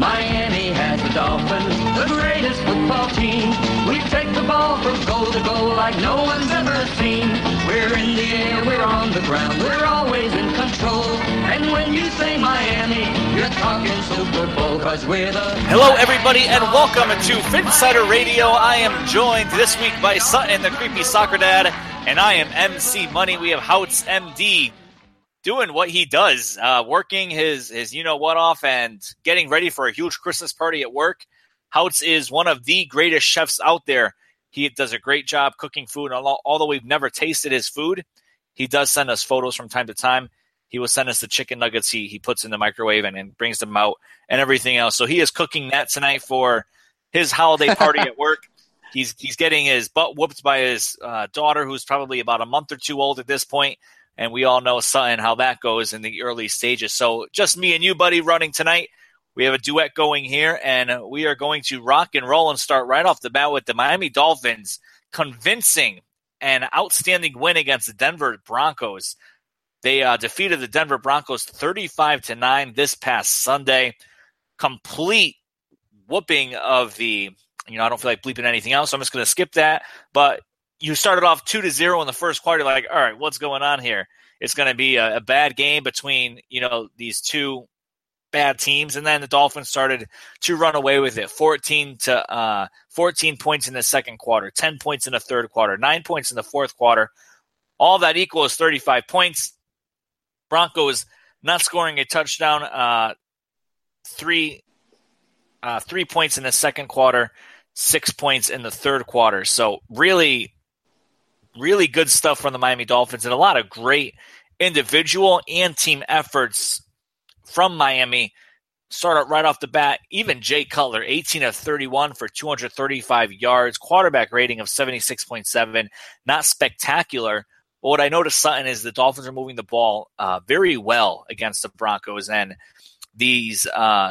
Miami has the Dolphins, the greatest football team. We take the ball from goal to goal like no one's ever seen. We're in the air, we're on the ground, we're always in control. And when you say Miami, you're talking Super Bowl, 'cause we're the... Hello, everybody, and welcome to Phinsider Radio. I am joined this week by Sutton, the creepy soccer dad, and I am MC Money. We have Houts MD doing what he does, working his you-know-what off and getting ready for a huge Christmas party at work. Houts is one of the greatest chefs out there. He does a great job cooking food, and although we've never tasted his food, he does send us photos from time to time. He will send us the chicken nuggets he puts in the microwave and brings them out and everything else. So he is cooking that tonight for his holiday party at work. He's getting his butt whooped by his daughter, who's probably about a month or two old at this point. And we all know, Sutton, how that goes in the early stages. So just me and you, buddy, running tonight. We have a duet going here, and we are going to rock and roll and start right off the bat with the Miami Dolphins convincing an outstanding win against the Denver Broncos. They defeated the Denver Broncos 35-9 this past Sunday. Complete whooping of the, I don't feel like bleeping anything else, so I'm just going to skip that. But you started off 2-0 in the first quarter. Like, all right, what's going on here? It's going to be a bad game between, these two bad teams. And then the Dolphins started to run away with it. 14 points in the second quarter, 10 points in the third quarter, 9 points in the fourth quarter. All that equals 35 points. Broncos not scoring a touchdown, 3 points in the second quarter, 6 points in the third quarter. So really good stuff from the Miami Dolphins and a lot of great individual and team efforts from Miami. Start right off the bat, even Jay Cutler, 18 of 31 for 235 yards, quarterback rating of 76.7, not spectacular. But what I noticed, Sutton, is the Dolphins are moving the ball very well against the Broncos, and these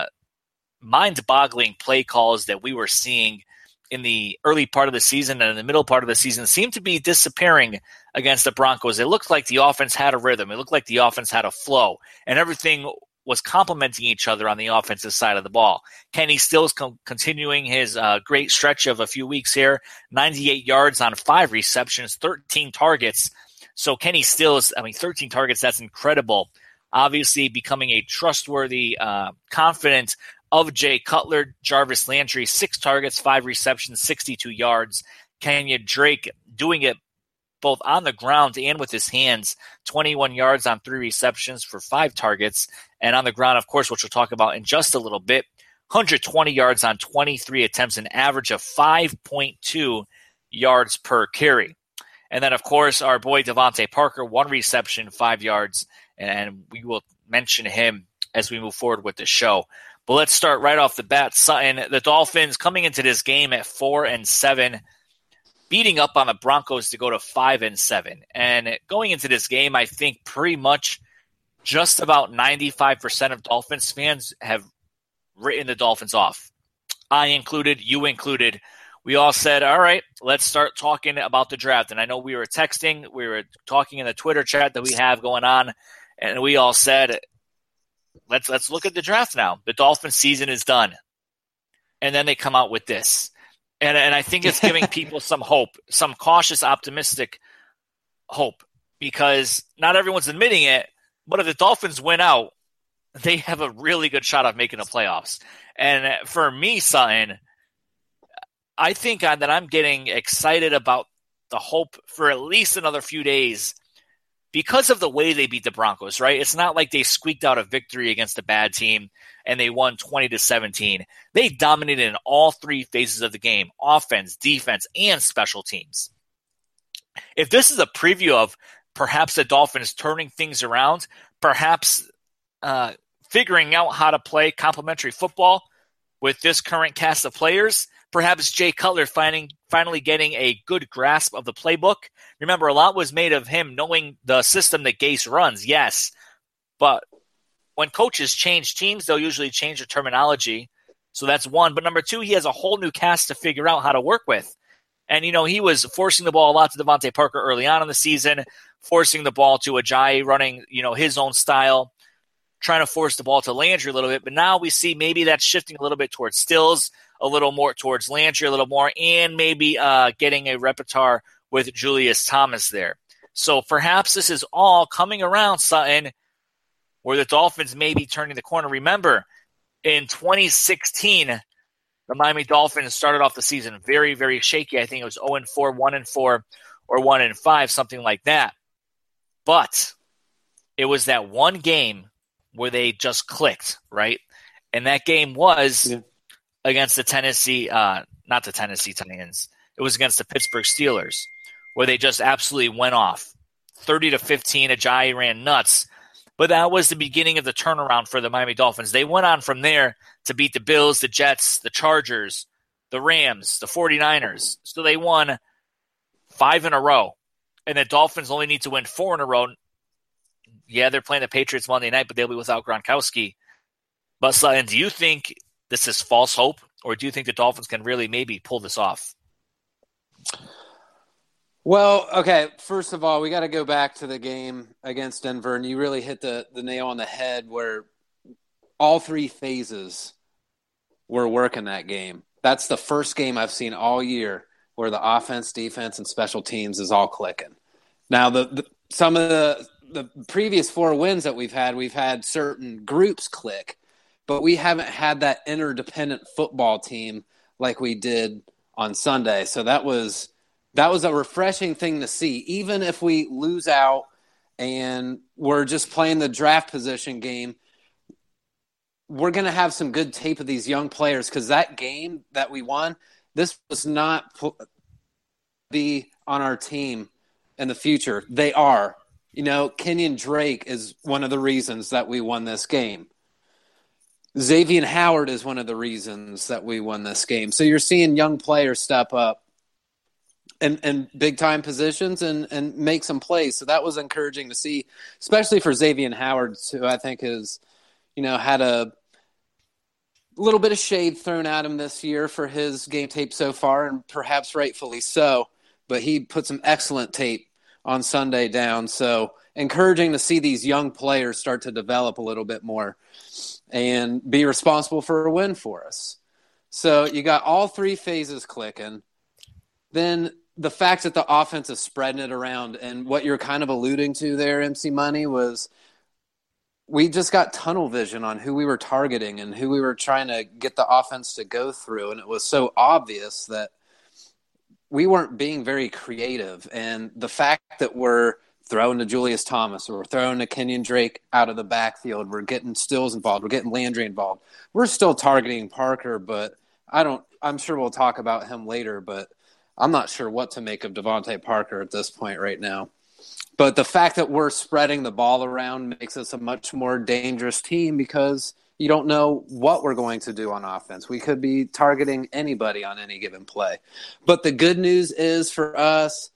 mind-boggling play calls that we were seeing in the early part of the season and in the middle part of the season seemed to be disappearing against the Broncos. It looked like the offense had a rhythm. It looked like the offense had a flow, and everything was complementing each other on the offensive side of the ball. Kenny Stills continuing his great stretch of a few weeks here, 98 yards on 5 receptions, 13 targets. So Kenny Stills, 13 targets, that's incredible. Obviously becoming a trustworthy, confident of Jay Cutler. Jarvis Landry, 6 targets, 5 receptions, 62 yards. Kenyon Drake doing it both on the ground and with his hands, 21 yards on 3 receptions for 5 targets. And on the ground, of course, which we'll talk about in just a little bit, 120 yards on 23 attempts, an average of 5.2 yards per carry. And then, of course, our boy Devontae Parker, 1 reception, 5 yards, and we will mention him as we move forward with the show. But let's start right off the bat, Sutton. The Dolphins coming into this game at 4-7, beating up on the Broncos to go to 5-7. And going into this game, I think pretty much just about 95% of Dolphins fans have written the Dolphins off. I included, you included. We all said, all right, let's start talking about the draft. And I know we were texting, we were talking in the Twitter chat that we have going on, and we all said, let's look at the draft now. The Dolphins season is done. And then they come out with this. And I think it's giving people some hope, some cautious, optimistic hope, because not everyone's admitting it, but if the Dolphins win out, they have a really good shot of making the playoffs. And for me, Sutton, I think that I'm getting excited about the hope for at least another few days because of the way they beat the Broncos, right? It's not like they squeaked out a victory against a bad team and they won 20-17. They dominated in all 3 phases of the game, offense, defense, and special teams. If this is a preview of perhaps the Dolphins turning things around, perhaps figuring out how to play complementary football with this current cast of players, perhaps Jay Cutler finally getting a good grasp of the playbook. Remember, a lot was made of him knowing the system that Gase runs, yes. But when coaches change teams, they'll usually change their terminology. So that's one. But number 2, he has a whole new cast to figure out how to work with. And, he was forcing the ball a lot to Devontae Parker early on in the season, forcing the ball to Ajayi, running, his own style. trying to force the ball to Landry a little bit. But now we see maybe that's shifting a little bit towards Stills, a little more towards Landry, a little more, and maybe getting a repertoire with Julius Thomas there. So perhaps this is all coming around, Sutton, where the Dolphins may be turning the corner. Remember, in 2016, the Miami Dolphins started off the season very, very shaky. I think it was 0-4, 1-4, or 1-5, something like that. But it was that one game where they just clicked, right? And that game was against the Tennessee, not the Tennessee Titans. It was against the Pittsburgh Steelers, where they just absolutely went off. 30-15, Ajayi ran nuts. But that was the beginning of the turnaround for the Miami Dolphins. They went on from there to beat the Bills, the Jets, the Chargers, the Rams, the 49ers. So they won 5 in a row. And the Dolphins only need to win 4 in a row. Yeah, they're playing the Patriots Monday night, but they'll be without Gronkowski. But Sutton, do you think this is false hope, or do you think the Dolphins can really maybe pull this off? Well, okay, first of all, we got to go back to the game against Denver, and you really hit the nail on the head where all 3 phases were working that game. That's the first game I've seen all year where the offense, defense, and special teams is all clicking. Now, some of the previous 4 wins that we've had certain groups click, but we haven't had that interdependent football team like we did on Sunday. So that was a refreshing thing to see. Even if we lose out and we're just playing the draft position game, we're going to have some good tape of these young players, because that game that we won, this was not be on our team in the future. They are. You know, Kenyon Drake is one of the reasons that we won this game. Xavier Howard is one of the reasons that we won this game. So you're seeing young players step up in big-time positions and make some plays. So that was encouraging to see, especially for Xavier Howard, who I think has, had a little bit of shade thrown at him this year for his game tape so far, and perhaps rightfully so. But he put some excellent tape on Sunday down. So encouraging to see these young players start to develop a little bit more and be responsible for a win for us. So you got all 3 phases clicking. Then the fact that the offense is spreading it around, and what you're kind of alluding to there, MC Money, was we just got tunnel vision on who we were targeting and who we were trying to get the offense to go through. And it was so obvious that we weren't being very creative. And the fact that we're throwing to Julius Thomas, or we're throwing to Kenyon Drake out of the backfield, we're getting Stills involved, we're getting Landry involved. We're still targeting Parker, but I'm sure we'll talk about him later, but I'm not sure what to make of Devontae Parker at this point right now. But the fact that we're spreading the ball around makes us a much more dangerous team, because you don't know what we're going to do on offense. We could be targeting anybody on any given play. But the good news is for us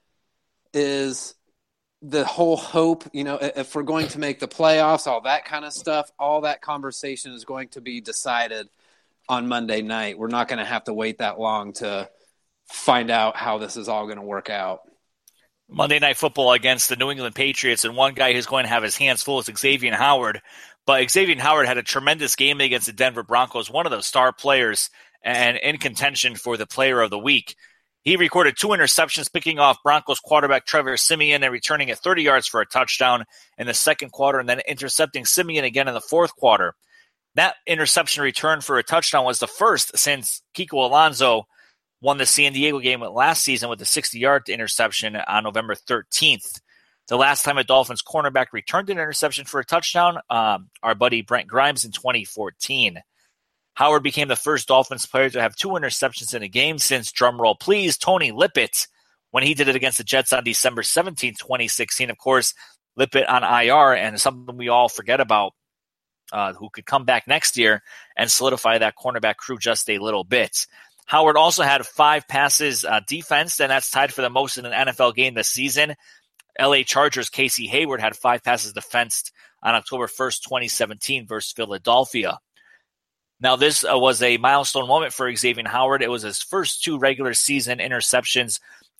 is the whole hope, if we're going to make the playoffs, all that kind of stuff, all that conversation is going to be decided on Monday night. We're not going to have to wait that long to find out how this is all going to work out. Monday Night Football against the New England Patriots, and one guy who's going to have his hands full is Xavier Howard. But Xavier Howard had a tremendous game against the Denver Broncos, one of those star players and in contention for the player of the week. He recorded 2 interceptions, picking off Broncos quarterback Trevor Siemian and returning it 30 yards for a touchdown in the second quarter, and then intercepting Siemian again in the fourth quarter. That interception return for a touchdown was the first since Kiko Alonso won the San Diego game last season with a 60-yard interception on November 13th. The last time a Dolphins cornerback returned an interception for a touchdown, our buddy Brent Grimes in 2014. Howard became the first Dolphins player to have 2 interceptions in a game since, drumroll please, Tony Lippett, when he did it against the Jets on December 17, 2016. Of course, Lippett on IR, and something we all forget about, who could come back next year and solidify that cornerback crew just a little bit. Howard also had 5 passes defense, and that's tied for the most in an NFL game this season. LA Chargers' Casey Hayward had 5 passes defensed on October 1st, 2017 versus Philadelphia. Now, this was a milestone moment for Xavier Howard. It was his first 2 regular season interceptions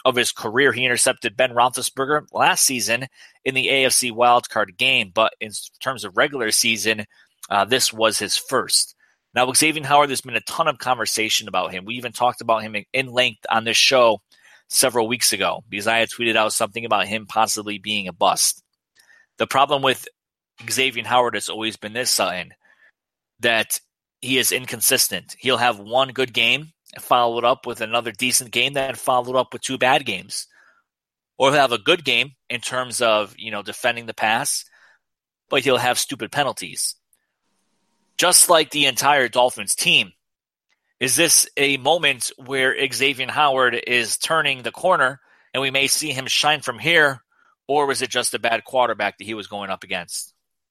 of his career. He intercepted Ben Roethlisberger last season in the AFC wildcard game, but in terms of regular season, this was his first. Now, Xavier Howard, there's been a ton of conversation about him. We even talked about him in length on this show several weeks ago because I had tweeted out something about him possibly being a bust. The problem with Xavier Howard has always been this, Sutton, that he is inconsistent. He'll have one good game, followed up with another decent game, then followed up with two bad games. Or he'll have a good game in terms of, defending the pass, but he'll have stupid penalties. Just like the entire Dolphins team. Is this a moment where Xavier Howard is turning the corner and we may see him shine from here, or was it just a bad quarterback that he was going up against?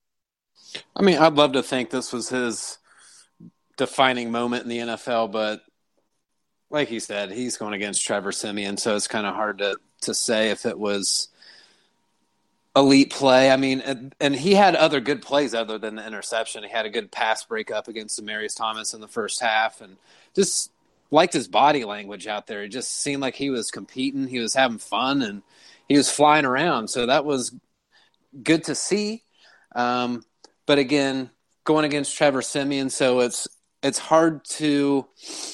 I mean, I'd love to think this was his defining moment in the NFL, but like you said, he's going against Trevor Siemian, so it's kind of hard to say if it was elite play. I mean, and he had other good plays other than the interception. He had a good pass breakup against Demaryius Thomas in the first half, and just liked his body language out there. It just seemed like he was competing, he was having fun, and he was flying around. So that was good to see. But again, going against Trevor Siemian, so it's hard to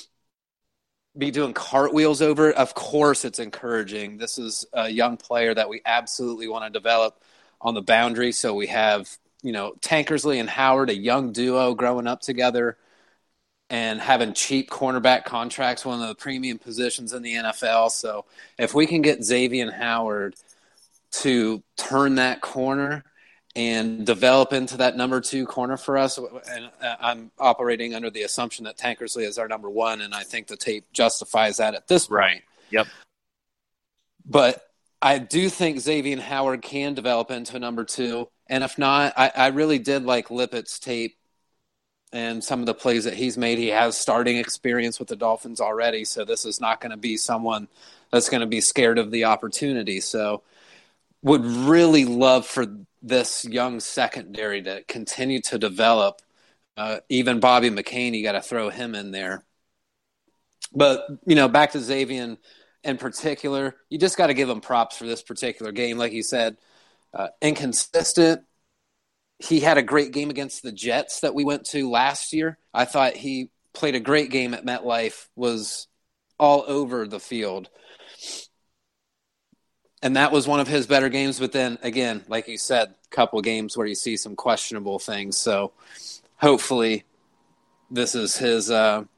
be doing cartwheels over it. Of course, it's encouraging. This is a young player that we absolutely want to develop on the boundary. So we have, Tankersley and Howard, a young duo growing up together and having cheap cornerback contracts, one of the premium positions in the NFL. So if we can get Xavier Howard to turn that corner and develop into that number 2 corner for us. And I'm operating under the assumption that Tankersley is our number 1, and I think the tape justifies that at this point. Right. Yep. But I do think Xavier Howard can develop into a number 2, and if not, I really did like Lippett's tape and some of the plays that he's made. He has starting experience with the Dolphins already, so this is not going to be someone that's going to be scared of the opportunity. So would really love for this young secondary to continue to develop. Even Bobby McCain, you got to throw him in there. But, back to Xavier in particular, you just got to give him props for this particular game. Like you said, inconsistent. He had a great game against the Jets that we went to last year. I thought he played a great game at MetLife, was all over the field. And that was one of his better games. But then, again, like you said, a couple of games where you see some questionable things. So hopefully this is his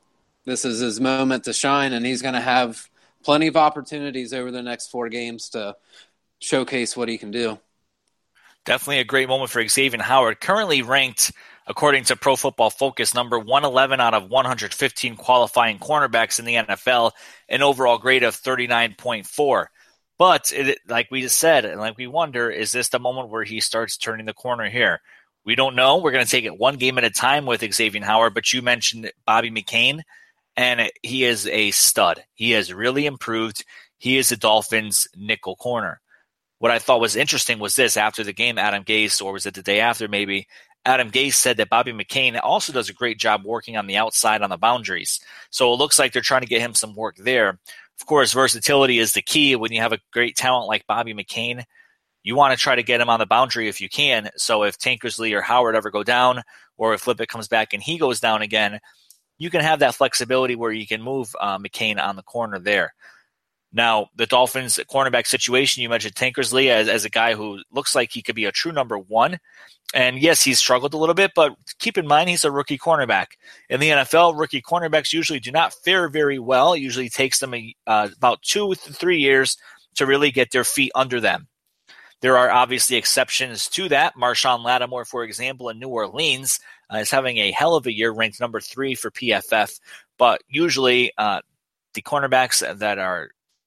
moment to shine, and he's going to have plenty of opportunities over the next 4 games to showcase what he can do. Definitely a great moment for Xavier Howard. Currently ranked, according to Pro Football Focus, number 111 out of 115 qualifying cornerbacks in the NFL, an overall grade of 39.4. But like we just said, and like we wonder, is this the moment where he starts turning the corner here? We don't know. We're going to take it one game at a time with Xavier Howard, but you mentioned Bobby McCain, and he is a stud. He has really improved. He is the Dolphins' nickel corner. What I thought was interesting was this. After the game, Adam Gase, or was it the day after maybe, Adam Gase said that Bobby McCain also does a great job working on the outside on the boundaries. So it looks like they're trying to get him some work there. Of course, versatility is the key. When you have a great talent like Bobby McCain, you want to try to get him on the boundary if you can. So if Tankersley or Howard ever go down, or if Lippett comes back and he goes down again, you can have that flexibility where you can move McCain on the corner there. Now, the Dolphins cornerback situation, you mentioned Tankersley as a guy who looks like he could be a true number 1. And yes, he's struggled a little bit, but keep in mind he's a rookie cornerback. In the NFL, rookie cornerbacks usually do not fare very well. It usually takes them about 2 to 3 years to really get their feet under them. There are obviously exceptions to that. Marshawn Lattimore, for example, in New Orleans, is having a hell of a year, ranked number 3 for PFF. But usually the cornerbacks that are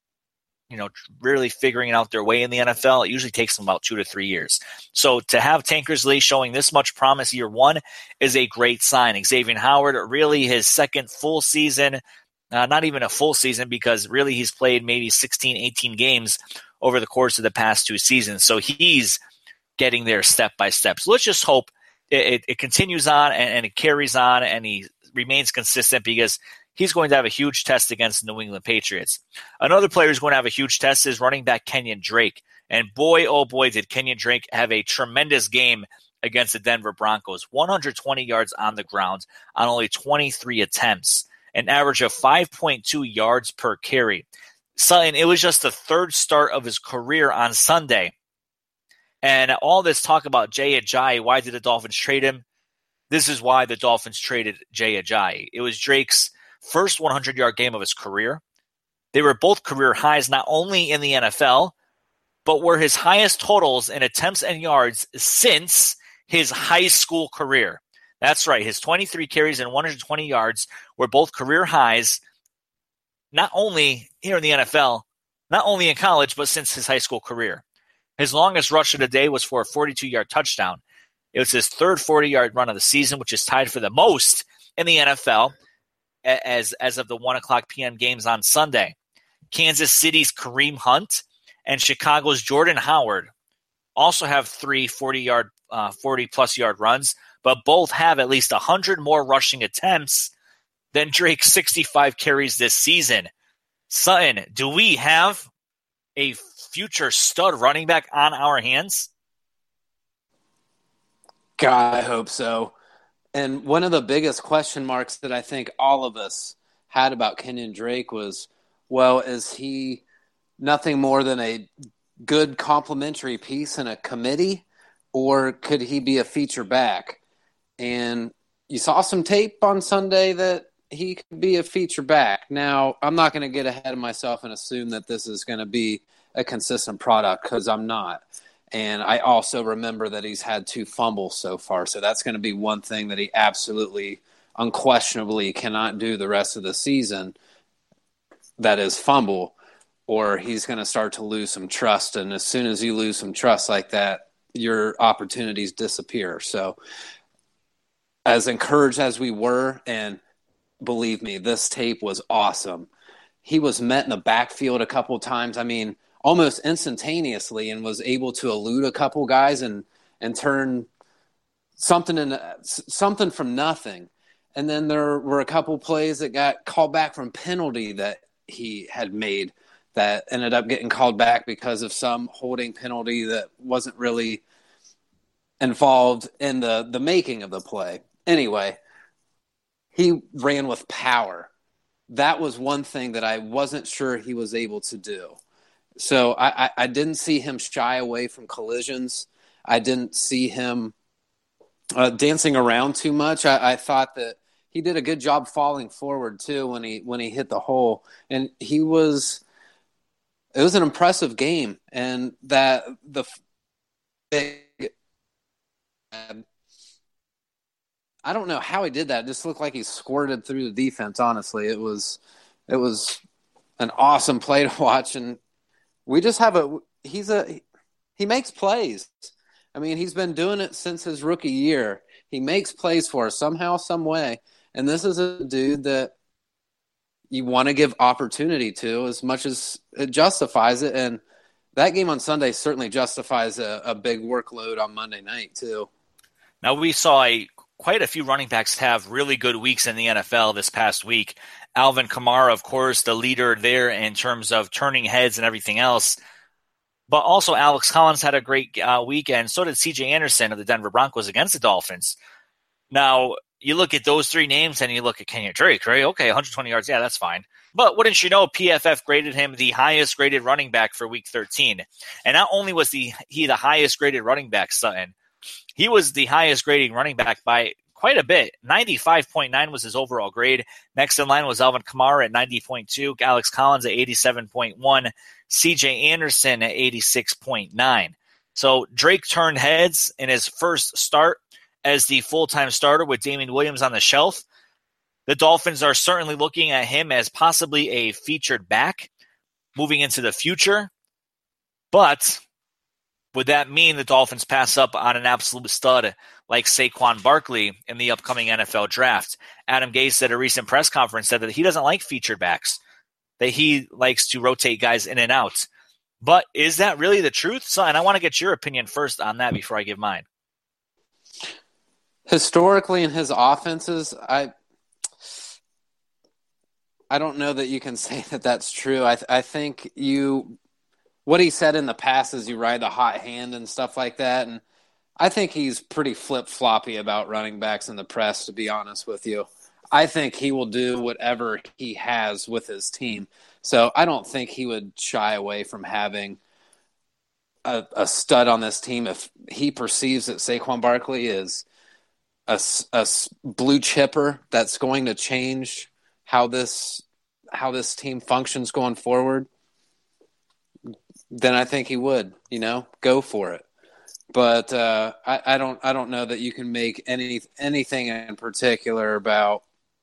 really figuring out their way in the NFL, it usually takes them about 2 to 3 years. So to have Tankersley showing this much promise year 1 is a great sign. Xavier Howard, really his second full season, not even a full season because really he's played maybe 16, 18 games over the course of the past 2 seasons. So he's getting there step by step. So let's just hope it continues on and it carries on and he remains consistent because he's going to have a huge test against the New England Patriots. Another player who's going to have a huge test is running back Kenyon Drake. And boy, oh boy, did Kenyon Drake have a tremendous game against the Denver Broncos. 120 yards on the ground on only 23 attempts, an average of 5.2 yards per carry. Sutton, it was just the third start of his career on Sunday. And all this talk about Jay Ajayi, why did the Dolphins trade him? This is why the Dolphins traded Jay Ajayi. It was Drake's first 100-yard game of his career. They were both career highs not only in the NFL, but were his highest totals in attempts and yards since his high school career. That's right. His 23 carries and 120 yards were both career highs, not only here in the NFL, not only in college, but since his high school career. His longest rush of the day was for a 42-yard touchdown. It was his third 40-yard run of the season, which is tied for the most in the NFL as of the 1 o'clock p.m. games on Sunday. Kansas City's Kareem Hunt and Chicago's Jordan Howard also have three 40-plus yard runs, but both have at least 100 more rushing attempts than Drake's 65 carries this season. Sutton, do we have a future stud running back on our hands? God, I hope so. And one of the biggest question marks that I think all of us had about Kenyon Drake was, well, is he nothing more than a good complementary piece in a committee, or could he be a feature back? And you saw some tape on Sunday that he could be a feature back. Now, I'm not going to get ahead of myself and assume that this is going to be a consistent product, because I'm not. And I also remember that he's had 2 fumbles so far, so that's going to be one thing that he absolutely, unquestionably cannot do the rest of the season, that is fumble, or he's going to start to lose some trust. And as soon as you lose some trust like that, your opportunities disappear. So as encouraged as we were, and believe me, this tape was awesome. He was met in the backfield a couple times. I mean, almost instantaneously, and was able to elude a couple guys and turn something from nothing. And then there were a couple plays that got called back from penalty that he had made that ended up getting called back because of some holding penalty that wasn't really involved in the making of the play. Anyway, he ran with power. That was one thing that I wasn't sure he was able to do. So I didn't see him shy away from collisions. I didn't see him dancing around too much. I thought that he did a good job falling forward too when he hit the hole, and it was an impressive game. And that the big, I don't know how he did that. It just looked like he squirted through the defense. Honestly, it was an awesome play to watch. And we just have he makes plays. I mean, he's been doing it since his rookie year. He makes plays for us somehow, some way. And this is a dude that you want to give opportunity to as much as it justifies it. And that game on Sunday certainly justifies a big workload on Monday night too. Now, we saw quite a few running backs have really good weeks in the NFL this past week. Alvin Kamara, of course, the leader there in terms of turning heads and everything else. But also Alex Collins had a great weekend. So did C.J. Anderson of the Denver Broncos against the Dolphins. Now, you look at those 3 names and you look at Kenyon Drake, right? Okay, 120 yards, yeah, that's fine. But wouldn't you know, PFF graded him the highest graded running back for Week 13. And not only was he the highest graded running back, Sutton, he was the highest grading running back by quite a bit. 95.9 was his overall grade. Next in line was Alvin Kamara at 90.2, Alex Collins at 87.1, C.J. Anderson at 86.9. So Drake turned heads in his first start as the full-time starter with Damien Williams on the shelf. The Dolphins are certainly looking at him as possibly a featured back moving into the future. But would that mean the Dolphins pass up on an absolute stud like Saquon Barkley in the upcoming NFL draft? Adam Gase said at a recent press conference said that he doesn't like featured backs, that he likes to rotate guys in and out. But is that really the truth? So, and I want to get your opinion first on that before I give mine. Historically in his offenses, I don't know that you can say that that's true. I think what he said in the past is you ride the hot hand and stuff like that. And I think he's pretty flip-floppy about running backs in the press, to be honest with you. I think he will do whatever he has with his team. So I don't think he would shy away from having a stud on this team if he perceives that Saquon Barkley is a blue chipper that's going to change how this team functions going forward. Then I think he would, go for it. But I don't know that you can make anything in particular about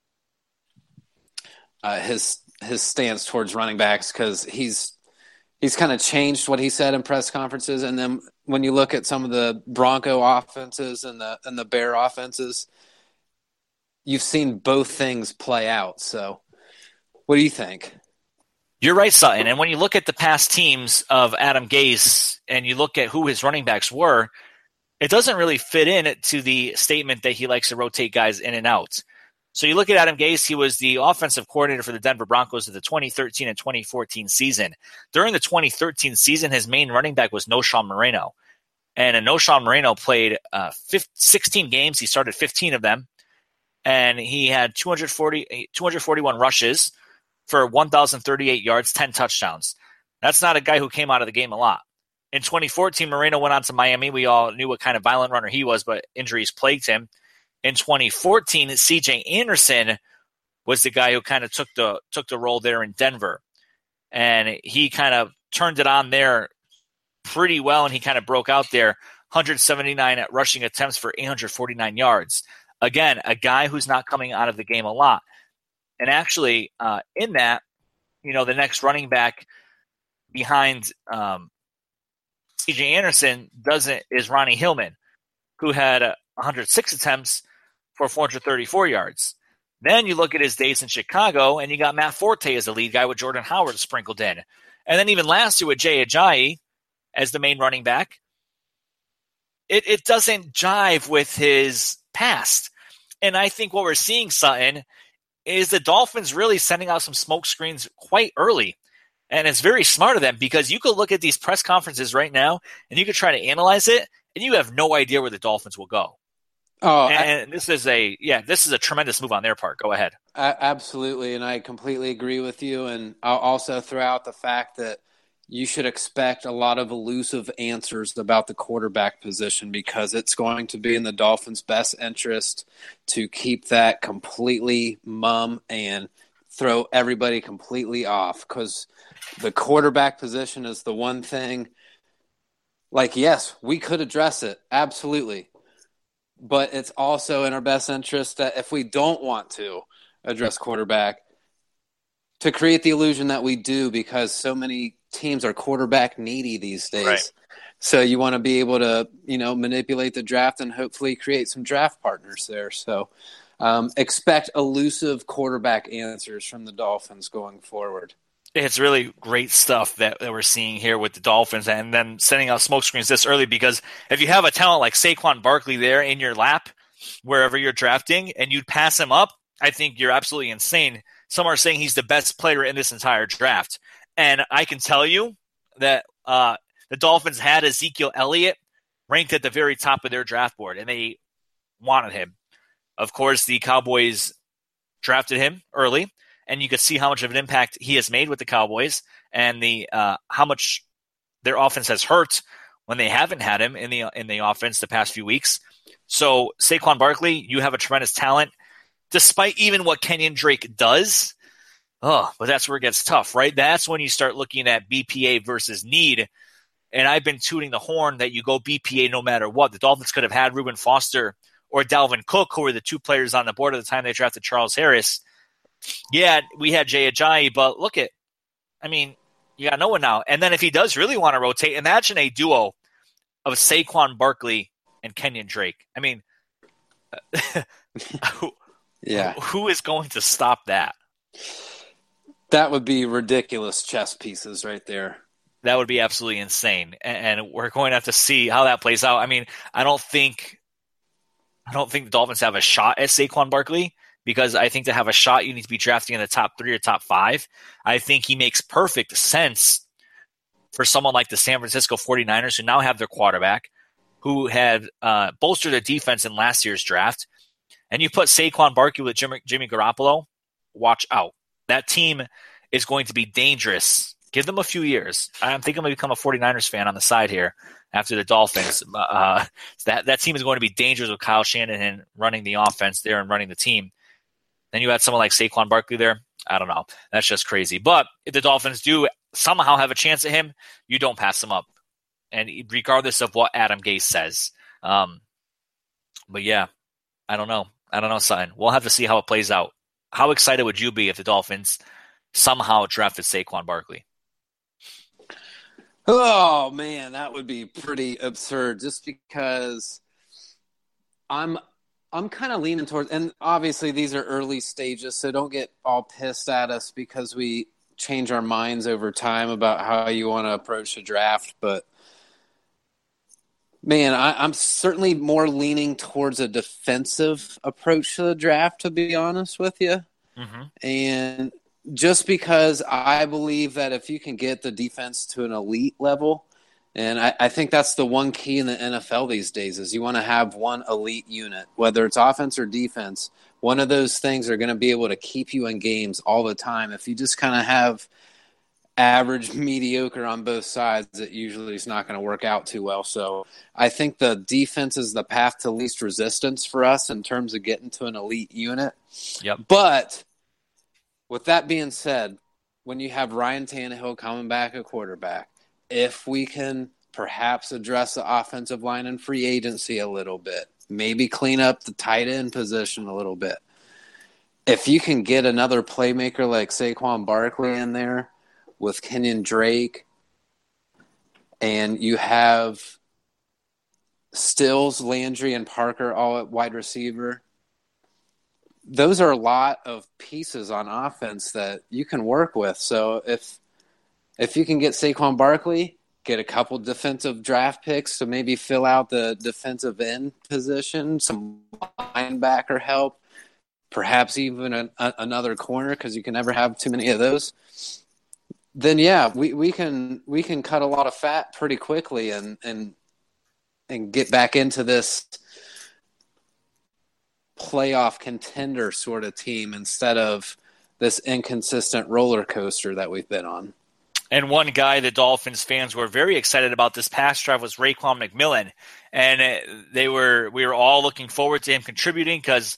his stance towards running backs, because he's kind of changed what he said in press conferences. And then when you look at some of the Bronco offenses and the Bear offenses, you've seen both things play out. So what do you think? You're right, Sutton. And when you look at the past teams of Adam Gase and you look at who his running backs were, it doesn't really fit in to the statement that he likes to rotate guys in and out. So you look at Adam Gase, he was the offensive coordinator for the Denver Broncos of the 2013 and 2014 season. During the 2013 season, his main running back was Knowshon Moreno. And Knowshon Moreno played 16 games. He started 15 of them. And he had 241 rushes for 1,038 yards, 10 touchdowns. That's not a guy who came out of the game a lot. In 2014, Moreno went on to Miami. We all knew what kind of violent runner he was, but injuries plagued him. In 2014, C.J. Anderson was the guy who kind of took the role there in Denver. And he kind of turned it on there pretty well, and he kind of broke out there. 179 rushing attempts for 849 yards. Again, a guy who's not coming out of the game a lot. And actually, in that, the next running back behind C.J. Anderson is Ronnie Hillman, who had 106 attempts for 434 yards. Then you look at his days in Chicago, and you got Matt Forte as the lead guy with Jordan Howard sprinkled in. And then even last year with Jay Ajayi as the main running back, it doesn't jive with his past. And I think what we're seeing, Sutton, is the Dolphins really sending out some smoke screens quite early. And it's very smart of them, because you could look at these press conferences right now and you could try to analyze it, and you have no idea where the Dolphins will go. Oh, and this is a tremendous move on their part. Go ahead. Absolutely, and I completely agree with you. And I'll also throw out the fact that you should expect a lot of elusive answers about the quarterback position, because it's going to be in the Dolphins' best interest to keep that completely mum and throw everybody completely off, because the quarterback position is the one thing. Like, yes, we could address it, absolutely. But it's also in our best interest that if we don't want to address quarterback, to create the illusion that we do, because so many teams are quarterback needy these days. Right. So you want to be able to, manipulate the draft and hopefully create some draft partners there. So expect elusive quarterback answers from the Dolphins going forward. It's really great stuff that we're seeing here with the Dolphins, and then sending out smoke screens this early, because if you have a talent like Saquon Barkley there in your lap, wherever you're drafting, and you'd pass him up, I think you're absolutely insane. Some are saying he's the best player in this entire draft. And I can tell you that the Dolphins had Ezekiel Elliott ranked at the very top of their draft board, and they wanted him. Of course, the Cowboys drafted him early, and you could see how much of an impact he has made with the Cowboys, and how much their offense has hurt when they haven't had him in the offense the past few weeks. So Saquon Barkley, you have a tremendous talent, despite even what Kenyon Drake does. Oh, but that's where it gets tough, right? That's when you start looking at BPA versus need. And I've been tooting the horn that you go BPA no matter what. The Dolphins could have had Reuben Foster or Dalvin Cook, who were the two players on the board at the time they drafted Charles Harris. Yeah, we had Jay Ajayi, but you got no one now. And then if he does really want to rotate, imagine a duo of Saquon Barkley and Kenyon Drake. Who is going to stop that? That would be ridiculous chess pieces right there. That would be absolutely insane. And we're going to have to see how that plays out. I don't think the Dolphins have a shot at Saquon Barkley, because I think to have a shot, you need to be drafting in the top 3 or top 5. I think he makes perfect sense for someone like the San Francisco 49ers, who now have their quarterback, who had bolstered their defense in last year's draft. And you put Saquon Barkley with Jimmy Garoppolo, watch out. That team is going to be dangerous. Give them a few years. I think I'm going to become a 49ers fan on the side here after the Dolphins. That team is going to be dangerous with Kyle Shanahan running the offense there and running the team. Then you had someone like Saquon Barkley there. I don't know. That's just crazy. But if the Dolphins do somehow have a chance at him, you don't pass him up. And regardless of what Adam Gase says. But yeah, I don't know. Son. We'll have to see how it plays out. How excited would you be if the Dolphins somehow drafted Saquon Barkley? Oh, man, that would be pretty absurd just because I'm kind of leaning towards, and obviously these are early stages, so don't get all pissed at us because we change our minds over time about how you want to approach the draft. But, man, I'm certainly more leaning towards a defensive approach to the draft, to be honest with you. Mm-hmm. And just because I believe that if you can get the defense to an elite level, and I think that's the one key in the NFL these days is you want to have one elite unit, whether it's offense or defense. One of those things are going to be able to keep you in games all the time. If you just kind of have average, mediocre on both sides, it usually is not going to work out too well. So I think the defense is the path to least resistance for us in terms of getting to an elite unit. Yep. But with that being said, when you have Ryan Tannehill coming back at quarterback, if we can perhaps address the offensive line and free agency a little bit, maybe clean up the tight end position a little bit. If you can get another playmaker like Saquon Barkley in there with Kenyon Drake, and you have Stills, Landry, and Parker all at wide receiver, those are a lot of pieces on offense that you can work with. So if you can get Saquon Barkley, get a couple defensive draft picks to maybe fill out the defensive end position, some linebacker help, perhaps even another corner because you can never have too many of those, then yeah, we can cut a lot of fat pretty quickly and get back into this playoff contender sort of team instead of this inconsistent roller coaster that we've been on. And one guy the Dolphins fans were very excited about this past drive was Raekwon McMillan. And we were all looking forward to him contributing because,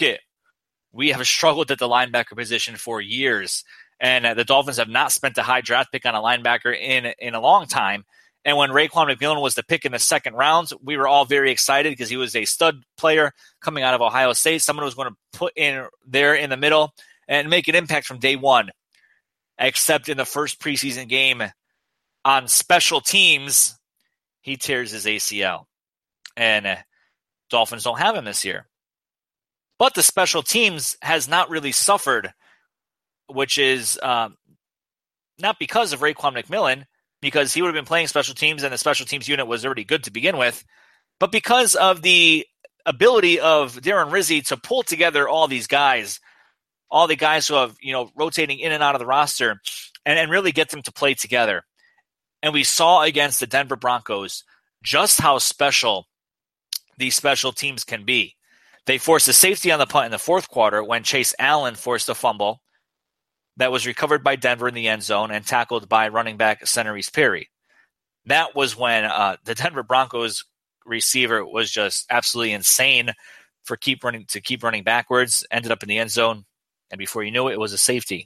we have struggled at the linebacker position for years. And the Dolphins have not spent a high draft pick on a linebacker in a long time. And when Raekwon McMillan was the pick in the second round, we were all very excited because he was a stud player coming out of Ohio State, someone who was going to put in there in the middle and make an impact from day one. Except in the first preseason game on special teams, he tears his ACL. And Dolphins don't have him this year. But the special teams has not really suffered, which is not because of Raekwon McMillan, because he would have been playing special teams and the special teams unit was already good to begin with, but because of the ability of Darren Rizzi to pull together all these guys, all the guys who have, rotating in and out of the roster and really get them to play together. And we saw against the Denver Broncos just how special these special teams can be. They forced a safety on the punt in the fourth quarter when Chase Allen forced a fumble that was recovered by Denver in the end zone and tackled by running back Centerese Perry. That was when the Denver Broncos receiver was just absolutely insane to keep running backwards, ended up in the end zone, and before you knew it, it was a safety.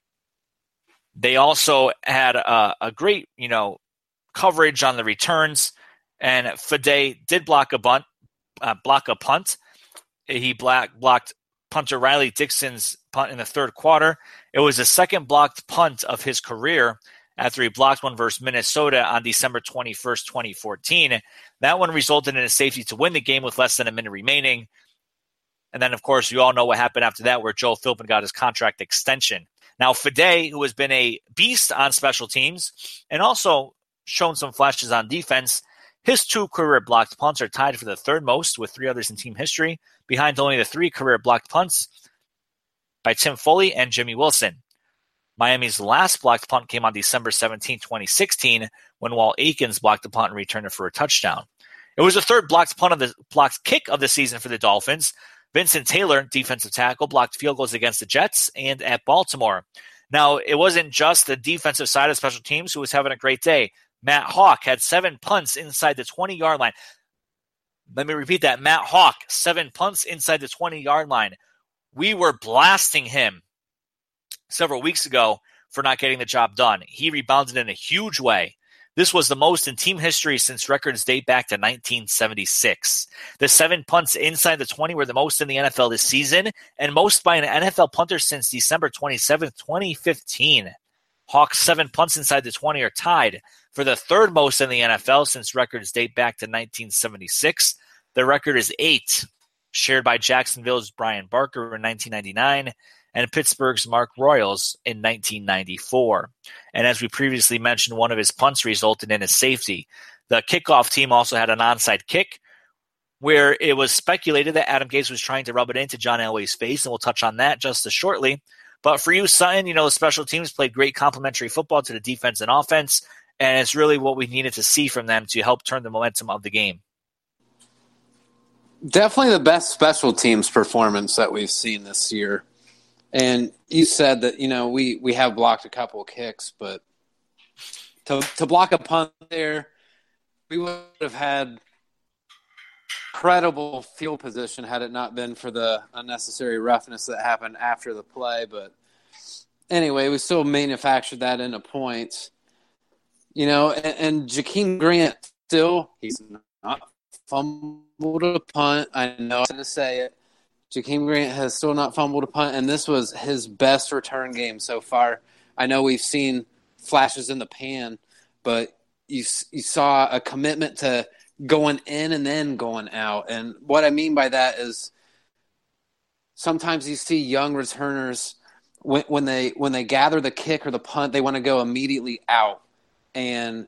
They also had a great, coverage on the returns, and Fade did block a punt. He blocked punter Riley Dixon's punt in the third quarter. It was the second blocked punt of his career after he blocked one versus Minnesota on December 21st, 2014. That one resulted in a safety to win the game with less than a minute remaining. And then, of course, you all know what happened after that, where Joe Philbin got his contract extension. Now, Fade, who has been a beast on special teams and also shown some flashes on defense, his 2 career blocked punts are tied for the third most with 3 others in team history, behind only the 3 career blocked punts by Tim Foley and Jimmy Wilson. Miami's last blocked punt came on December 17, 2016, when Walt Aikens blocked the punt and returned it for a touchdown. It was the third blocked kick of the season for the Dolphins. Vincent Taylor, defensive tackle, blocked field goals against the Jets and at Baltimore. Now, it wasn't just the defensive side of special teams who was having a great day. Matt Hawk had 7 punts inside the 20-yard line. Let me repeat that. Matt Hawk, 7 punts inside the 20-yard line. We were blasting him several weeks ago for not getting the job done. He rebounded in a huge way. This was the most in team history since records date back to 1976. The 7 punts inside the 20 were the most in the NFL this season, and most by an NFL punter since December 27, 2015. Hawks' 7 punts inside the 20 are tied for the third most in the NFL since records date back to 1976. The record is 8, shared by Jacksonville's Brian Barker in 1999 and Pittsburgh's Mark Royals in 1994. And as we previously mentioned, one of his punts resulted in a safety. The kickoff team also had an onside kick where it was speculated that Adam Gase was trying to rub it into John Elway's face, and we'll touch on that just as shortly. But for you, Sutton, the special teams played great complementary football to the defense and offense, and it's really what we needed to see from them to help turn the momentum of the game. Definitely the best special teams performance that we've seen this year. And you said that, we have blocked a couple of kicks, but to block a punt there, we would have had incredible field position had it not been for the unnecessary roughness that happened after the play. But anyway, we still manufactured that into points. And Jakeem Grant he's not fumbled a punt. I know I'm going to say it. Jakeem Grant has still not fumbled a punt, and this was his best return game so far. I know we've seen flashes in the pan, but you saw a commitment to going in and then going out. And what I mean by that is sometimes you see young returners when they gather the kick or the punt, they want to go immediately out. And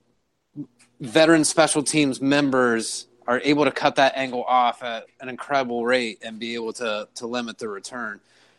veteran special teams members are able to cut that angle off at an incredible rate and be able to limit the return.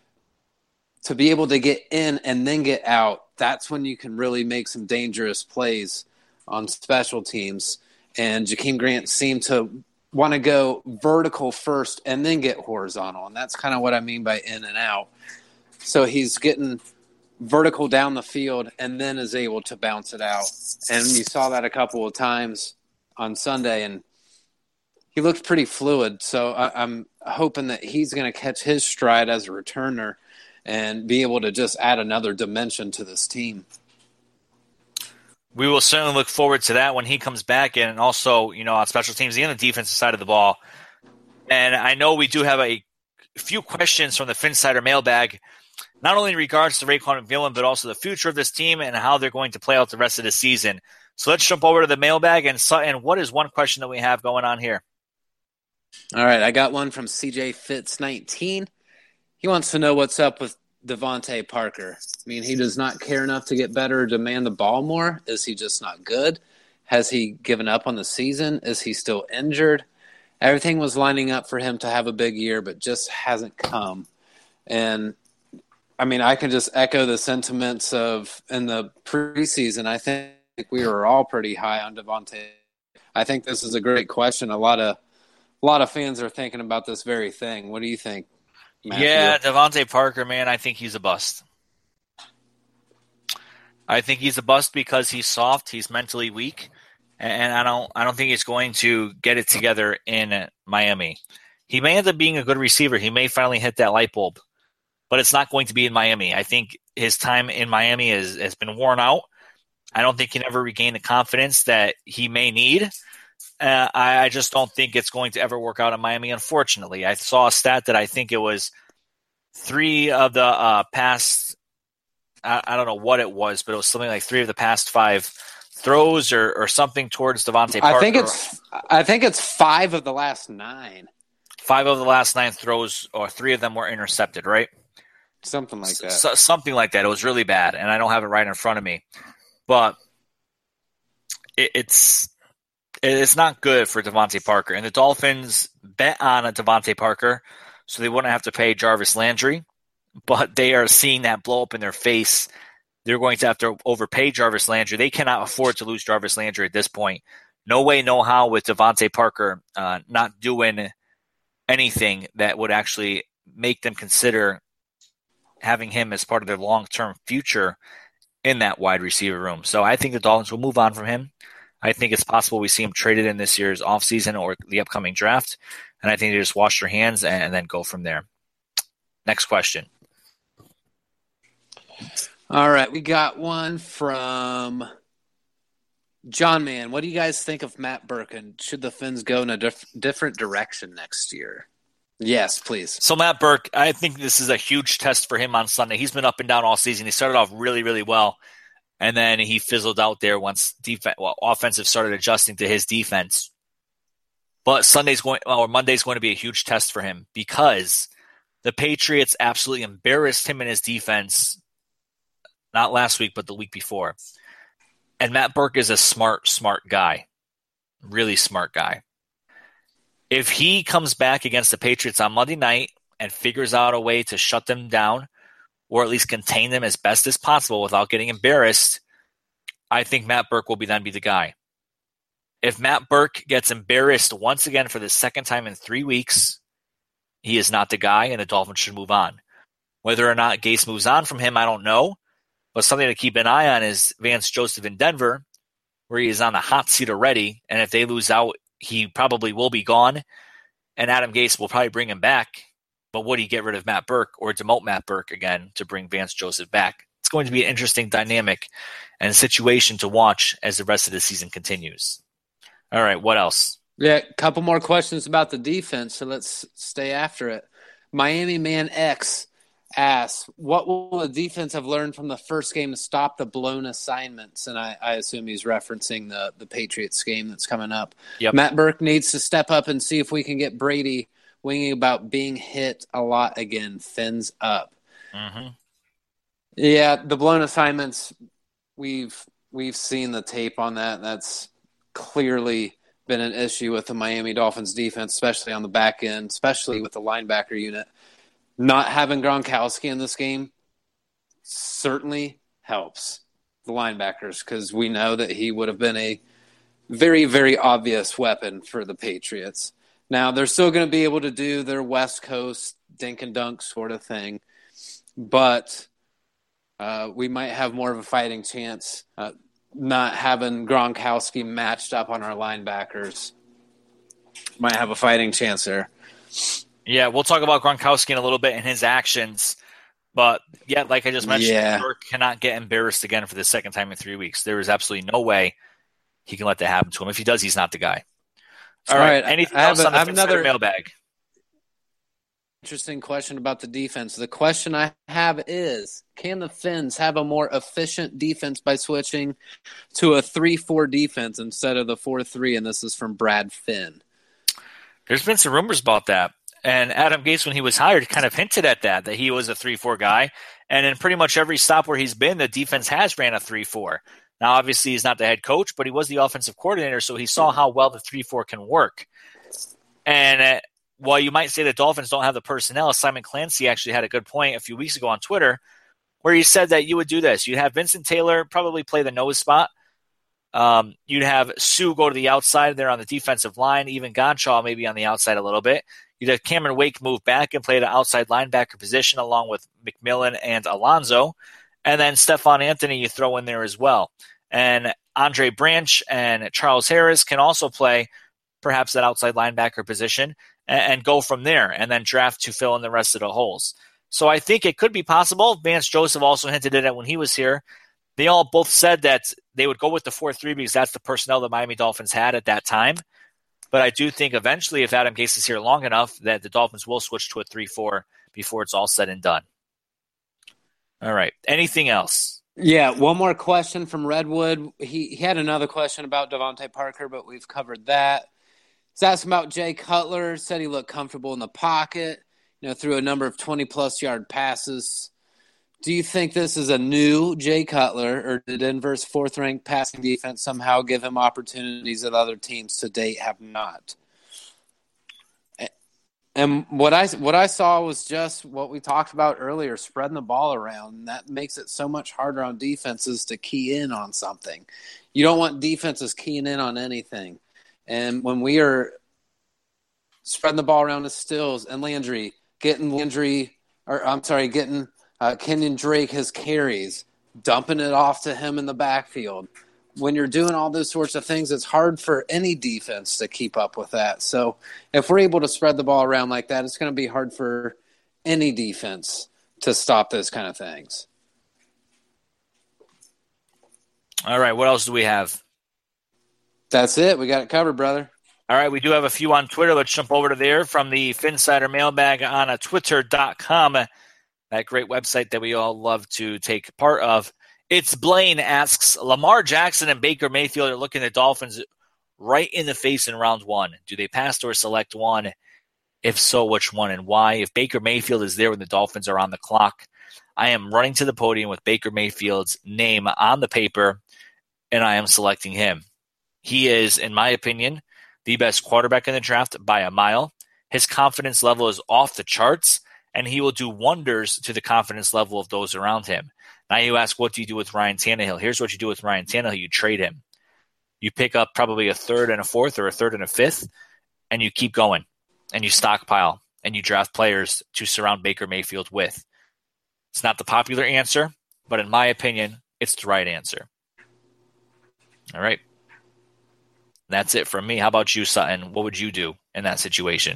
To be able to get in and then get out, that's when you can really make some dangerous plays on special teams. And Jakeem Grant seemed to want to go vertical first and then get horizontal. And that's kind of what I mean by in and out. So he's getting vertical down the field and then is able to bounce it out. And you saw that a couple of times on Sunday, and he looked pretty fluid. So I'm hoping that he's going to catch his stride as a returner and be able to just add another dimension to this team. We will certainly look forward to that when he comes back, and also, on special teams and the defensive side of the ball. And I know we do have a few questions from the Finsider mailbag, not only in regards to Raekwon McMillan, but also the future of this team and how they're going to play out the rest of the season. So let's jump over to the mailbag. And Sutton, what is one question that we have going on here? All right, I got one from CJ Fitz 19. He wants to know what's up with Devontae Parker. I mean, he does not care enough to get better or demand the ball more. Is he just not good? Has he given up on the season? Is he still injured? Everything was lining up for him to have a big year, but just hasn't come. And, I mean, I can just echo the sentiments of in the preseason. I think we were all pretty high on Devontae. I think this is a great question. A lot of fans are thinking about this very thing. What do you think, Matthew? Yeah, Devontae Parker, man, I think he's a bust. I think he's a bust because he's soft, he's mentally weak, and I don't think he's going to get it together in Miami. He may end up being a good receiver. He may finally hit that light bulb, but it's not going to be in Miami. I think his time in Miami has been worn out. I don't think he can ever regain the confidence that he may need. I just don't think it's going to ever work out in Miami, unfortunately. I saw a stat that I think it was 3 of the past – I don't know what it was, but it was something like 3 of the past 5 throws or something towards Devontae Parker. I think it's 5 of the last 9. 5 of the last 9 throws, or 3 of them were intercepted, right? Something like that. Something like that. It was really bad, and I don't have it right in front of me. But it's not good for Devontae Parker. And the Dolphins bet on a Devontae Parker so they wouldn't have to pay Jarvis Landry. but they are seeing that blow up in their face. They're going to have to overpay Jarvis Landry. They cannot afford to lose Jarvis Landry at this point. No way, no how with Devontae Parker not doing anything that would actually make them consider having him as part of their long-term future in that wide receiver room. So I think the Dolphins will move on from him. I think it's possible we see him traded in this year's offseason or the upcoming draft. And I think they just wash their hands and then go from there. Next question. All right, we got one from John Man. What do you guys think of Matt Burke, and should the Fins go in a different direction next year? Yes, please. So Matt Burke, I think this is a huge test for him on Sunday. He's been up and down all season. He started off really, really well, and then he fizzled out there once offensive started adjusting to his defense. But Monday's going to be a huge test for him because the Patriots absolutely embarrassed him and his defense, not last week, but the week before. And Matt Burke is a smart guy, really smart guy. If he comes back against the Patriots on Monday night and figures out a way to shut them down or at least contain them as best as possible without getting embarrassed, I think Matt Burke will then be the guy. If Matt Burke gets embarrassed once again for the second time in 3 weeks, he is not the guy, and the Dolphins should move on. Whether or not Gase moves on from him, I don't know. But something to keep an eye on is Vance Joseph in Denver, where he is on the hot seat already. And if they lose out, he probably will be gone. And Adam Gase will probably bring him back. But would he get rid of Matt Burke or demote Matt Burke again to bring Vance Joseph back? It's going to be an interesting dynamic and situation to watch as the rest of the season continues. All right, what else? Yeah, a couple more questions about the defense, so let's stay after it. Miami Man X asks, what will the defense have learned from the first game to stop the blown assignments? And I assume he's referencing the Patriots game that's coming up. Yep. Matt Burke needs to step up and see if we can get Brady winging about being hit a lot again. Fins up. Mm-hmm. Yeah, the blown assignments, we've seen the tape on that. That's clearly been an issue with the Miami Dolphins defense, especially on the back end, especially with the linebacker unit. Not having Gronkowski in this game certainly helps the linebackers because we know that he would have been a very, very obvious weapon for the Patriots. Now, they're still going to be able to do their West Coast dink and dunk sort of thing, but we might have more of a fighting chance not having Gronkowski matched up on our linebackers. Might have a fighting chance there. Yeah, we'll talk about Gronkowski in a little bit and his actions. But, yeah, like I just mentioned, Burke cannot get embarrassed again for the second time in 3 weeks. There is absolutely no way he can let that happen to him. If he does, he's not the guy. All right. Anything else on the another mailbag? Interesting question about the defense. The question I have is, can the Fins have a more efficient defense by switching to a 3-4 defense instead of the 4-3? And this is from Brad Finn. There's been some rumors about that. And Adam Gase, when he was hired, kind of hinted at that he was a 3-4 guy. And in pretty much every stop where he's been, the defense has ran a 3-4. Now, obviously, he's not the head coach, but he was the offensive coordinator, so he saw how well the 3-4 can work. And while you might say the Dolphins don't have the personnel, Simon Clancy actually had a good point a few weeks ago on Twitter where he said that you would do this. You'd have Vincent Taylor probably play the nose spot. You'd have Sue go to the outside there on the defensive line, even Gonshaw maybe on the outside a little bit. You'd have Cameron Wake move back and play the outside linebacker position along with McMillan and Alonzo. And then Stephon Anthony you throw in there as well. And Andre Branch and Charles Harris can also play perhaps that outside linebacker position and go from there and then draft to fill in the rest of the holes. So I think it could be possible. Vance Joseph also hinted at it when he was here. They all both said that they would go with the 4-3 because that's the personnel the Miami Dolphins had at that time. But I do think eventually, if Adam Gase is here long enough, that the Dolphins will switch to a 3-4 before it's all said and done. All right. Anything else? Yeah, one more question from Redwood. He had another question about Devontae Parker, but we've covered that. He's asking about Jay Cutler. Said he looked comfortable in the pocket, threw a number of 20-plus yard passes. Do you think this is a new Jay Cutler, or did Denver's fourth-ranked passing defense somehow give him opportunities that other teams to date have not? And And what I saw was just what we talked about earlier, spreading the ball around. And that makes it so much harder on defenses to key in on something. You don't want defenses keying in on anything. And when we are spreading the ball around to Stills and Landry, getting Kenyon Drake his carries, dumping it off to him in the backfield. When you're doing all those sorts of things, it's hard for any defense to keep up with that. So if we're able to spread the ball around like that, it's going to be hard for any defense to stop those kind of things. All right, what else do we have? That's it. We got it covered, brother. All right, we do have a few on Twitter. Let's jump over to there from the Phinsider mailbag on twitter.com, that great website that we all love to take part of. It's Blaine asks, Lamar Jackson and Baker Mayfield are looking at Dolphins right in the face in round one. Do they pass or select one? If so, which one and why? If Baker Mayfield is there when the Dolphins are on the clock, I am running to the podium with Baker Mayfield's name on the paper, and I am selecting him. He is, in my opinion, the best quarterback in the draft by a mile. His confidence level is off the charts, and he will do wonders to the confidence level of those around him. Now you ask, what do you do with Ryan Tannehill? Here's what you do with Ryan Tannehill. You trade him. You pick up probably a third and a fourth or a third and a fifth, and you keep going, and you stockpile, and you draft players to surround Baker Mayfield with. It's not the popular answer, but in my opinion, it's the right answer. All right. That's it from me. How about you, Sutton? What would you do in that situation?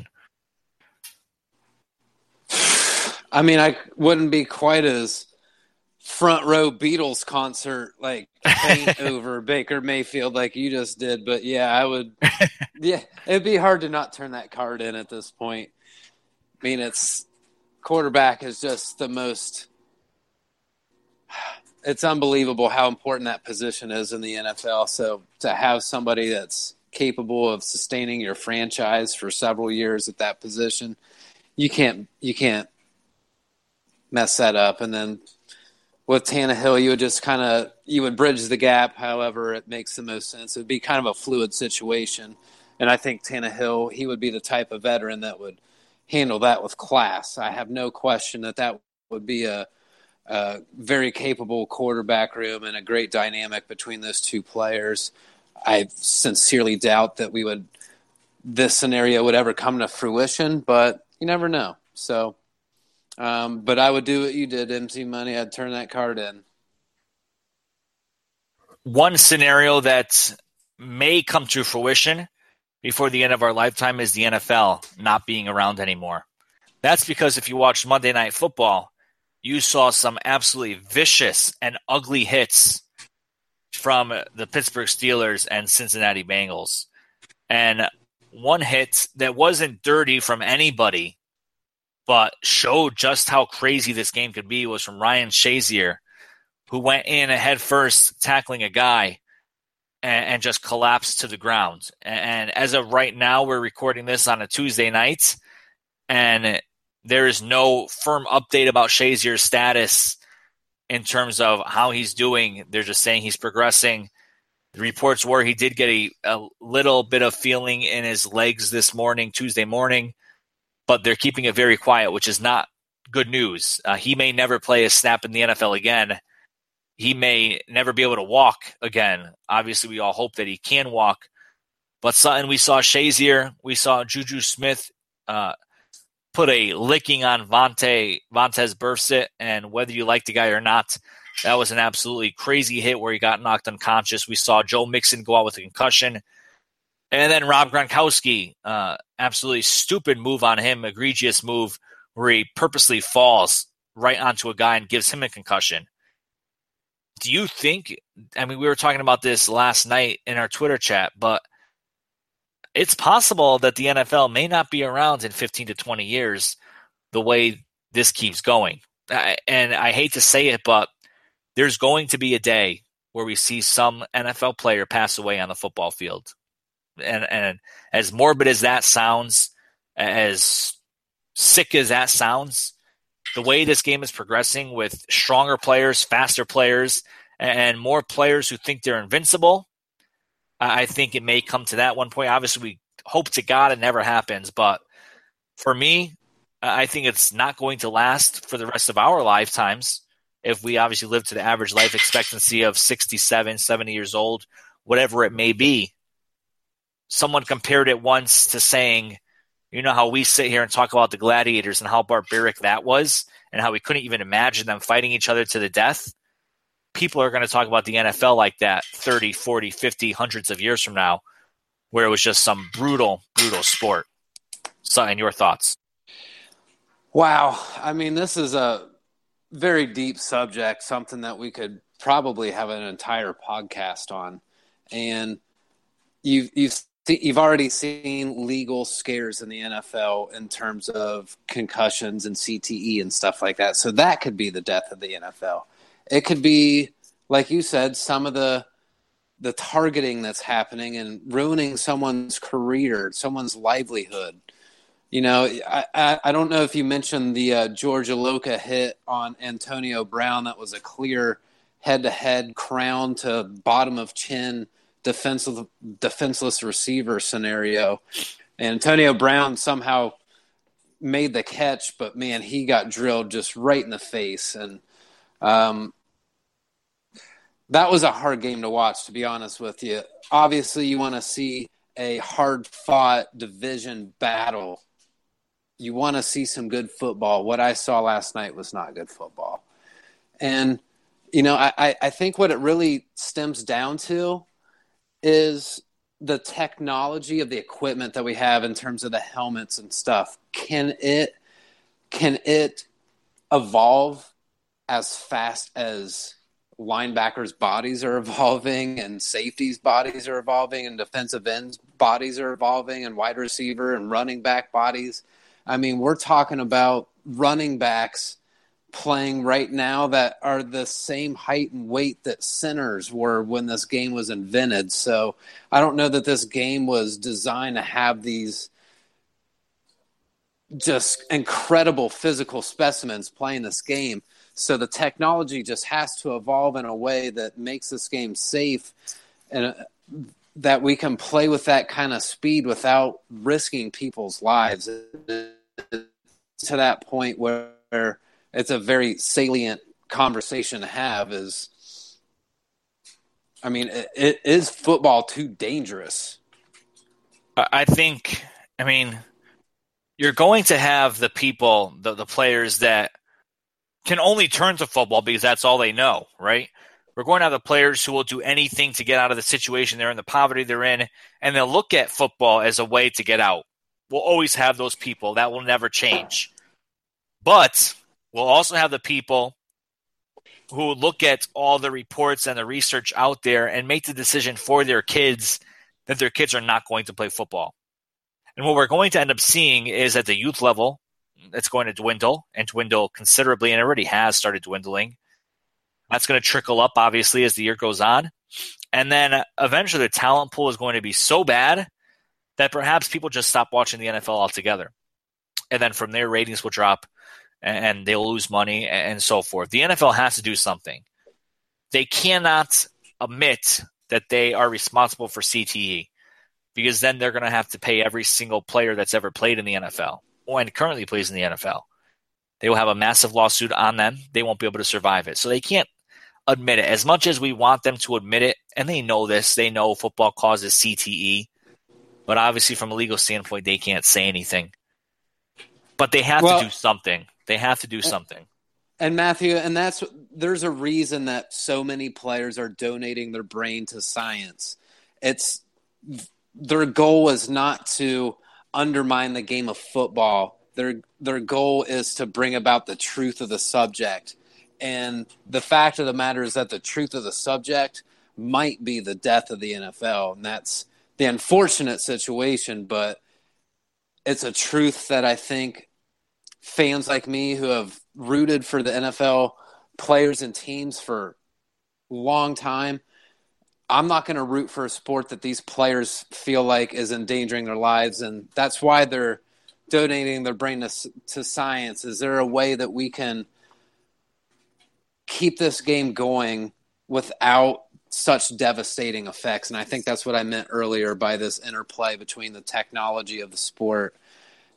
I mean, I wouldn't be quite as front row Beatles concert, like faint over Baker Mayfield like you just did. But yeah, I would, yeah, it'd be hard to not turn that card in at this point. I mean, quarterback is just it's unbelievable how important that position is in the NFL. So to have somebody that's capable of sustaining your franchise for several years at that position, you can't mess that up. And then with Tannehill, you would bridge the gap however it makes the most sense. It would be kind of a fluid situation. And I think Tannehill, he would be the type of veteran that would handle that with class. I have no question that would be a very capable quarterback room and a great dynamic between those two players. I sincerely doubt that this scenario would ever come to fruition, but you never know. So, but I would do what you did, MC Money. I'd turn that card in. One scenario that may come to fruition before the end of our lifetime is the NFL not being around anymore. That's because if you watched Monday Night Football, you saw some absolutely vicious and ugly hits from the Pittsburgh Steelers and Cincinnati Bengals. And one hit that wasn't dirty from anybody, but showed just how crazy this game could be, was from Ryan Shazier, who went in head first tackling a guy and just collapsed to the ground. And as of right now, we're recording this on a Tuesday night, and there is no firm update about Shazier's status in terms of how he's doing. They're just saying he's progressing. The reports were he did get a little bit of feeling in his legs this morning, Tuesday morning, but they're keeping it very quiet, which is not good news. He may never play a snap in the NFL again. He may never be able to walk again. Obviously, we all hope that he can walk. But Sutton, we saw Shazier, we saw Juju Smith put a licking on Vontaze Burfict, and whether you like the guy or not, that was an absolutely crazy hit where he got knocked unconscious. We saw Joe Mixon go out with a concussion. And then Rob Gronkowski, absolutely stupid move on him, egregious move where he purposely falls right onto a guy and gives him a concussion. Do you think, we were talking about this last night in our Twitter chat, but it's possible that the NFL may not be around in 15 to 20 years the way this keeps going. And I hate to say it, but there's going to be a day where we see some NFL player pass away on the football field. And as morbid as that sounds, as sick as that sounds, the way this game is progressing with stronger players, faster players, and more players who think they're invincible, I think it may come to that one point. Obviously, we hope to God it never happens, but For me, I think it's not going to last for the rest of our lifetimes. If we obviously live to the average life expectancy of 67, 70 years old, whatever it may be. Someone compared it once to saying, you know how we sit here and talk about the gladiators and how barbaric that was and how we couldn't even imagine them fighting each other to the death? People are going to talk about the NFL like that 30, 40, 50, hundreds of years from now, where it was just some brutal, brutal sport. So, and your thoughts? Wow. I mean, this is a very deep subject, something that we could probably have an entire podcast on. And you've already seen legal scares in the NFL in terms of concussions and CTE and stuff like that. So that could be the death of the NFL. It could be, like you said, some of the targeting that's happening and ruining someone's career, someone's livelihood. You know, I don't know if you mentioned the George Iloka hit on Antonio Brown. That was a clear head-to-head, crown to bottom of chin, defenseless receiver scenario. And Antonio Brown somehow made the catch, but, man, he got drilled just right in the face. And that was a hard game to watch, to be honest with you. Obviously, you want to see a hard-fought division battle. You want to see some good football. What I saw last night was not good football. And, you know, I think what it really stems down to is the technology of the equipment that we have in terms of the helmets and stuff. Can it evolve as fast as linebackers' bodies are evolving and safeties' bodies are evolving and defensive ends' bodies are evolving and wide receiver and running back bodies? I mean, we're talking about running backs playing right now that are the same height and weight that centers were when this game was invented. So I don't know that this game was designed to have these just incredible physical specimens playing this game. So the technology just has to evolve in a way that makes this game safe and that we can play with that kind of speed without risking people's lives. To that point where it's a very salient conversation to have is, I mean, is football too dangerous? I think, I mean, you're going to have the people, the players that can only turn to football because that's all they know, right? We're going to have the players who will do anything to get out of the situation they're in, the poverty they're in, and they'll look at football as a way to get out. We'll always have those people. That will never change. But we'll also have the people who look at all the reports and the research out there and make the decision for their kids that their kids are not going to play football. And what we're going to end up seeing is at the youth level, it's going to dwindle and dwindle considerably, and it already has started dwindling. That's going to trickle up, obviously, as the year goes on. And then eventually the talent pool is going to be so bad that perhaps people just stop watching the NFL altogether. And then from there, ratings will drop and they'll lose money and so forth. The NFL has to do something. They cannot admit that they are responsible for CTE because then they're going to have to pay every single player that's ever played in the NFL and currently plays in the NFL. They will have a massive lawsuit on them. They won't be able to survive it. So they can't admit it. As much as we want them to admit it, and they know this, they know football causes CTE, but obviously from a legal standpoint, they can't say anything. But they have to do something. They have to do something. And Matthew, and there's a reason that so many players are donating their brain to science. It's their goal is not to undermine the game of football. Their goal is to bring about the truth of the subject. And the fact of the matter is that the truth of the subject might be the death of the NFL. And that's the unfortunate situation, but it's a truth that I think fans like me who have rooted for the NFL players and teams for a long time, I'm not going to root for a sport that these players feel like is endangering their lives. And that's why they're donating their brain to science. Is there a way that we can keep this game going without such devastating effects? And I think that's what I meant earlier by this interplay between the technology of the sport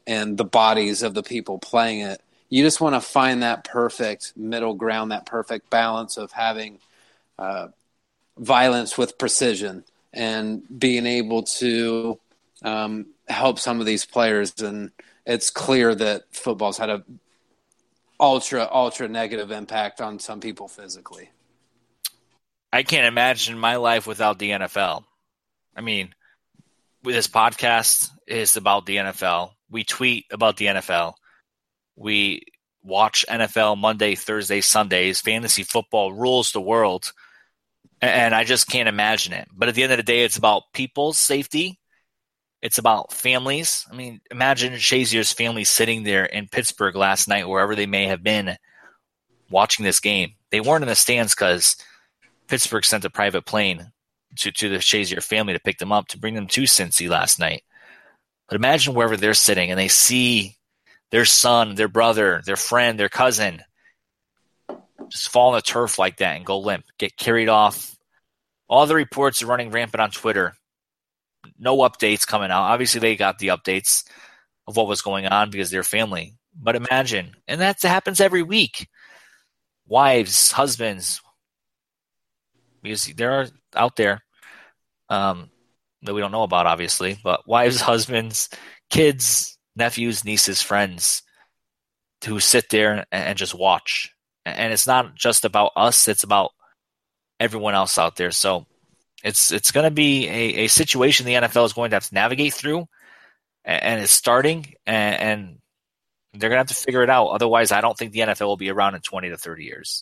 and the bodies of the people playing it. You just want to find that perfect middle ground, that perfect balance of having violence with precision and being able to help some of these players. And it's clear that football's had a ultra negative impact on some people physically. I can't imagine my life without the NFL. I mean, this podcast is about the NFL. We tweet about the NFL. We watch NFL Monday, Thursday, Sundays. Fantasy football rules the world. And I just can't imagine it. But at the end of the day, it's about people's safety. It's about families. I mean, imagine Shazier's family sitting there in Pittsburgh last night, wherever they may have been, watching this game. They weren't in the stands because Pittsburgh sent a private plane to the Shazier family to pick them up, to bring them to Cincy last night. But imagine wherever they're sitting and they see their son, their brother, their friend, their cousin just fall on the turf like that and go limp, get carried off. All the reports are running rampant on Twitter. No updates coming out. Obviously, they got the updates of what was going on because they're family. But imagine, and that happens every week. Wives, husbands, because there are out there that we don't know about, obviously, but wives, husbands, kids, nephews, nieces, friends who sit there and just watch. And it's not just about us, it's about everyone else out there. So it's going to be a situation the NFL is going to have to navigate through, and it's starting, and they're going to have to figure it out. Otherwise, I don't think the NFL will be around in 20 to 30 years.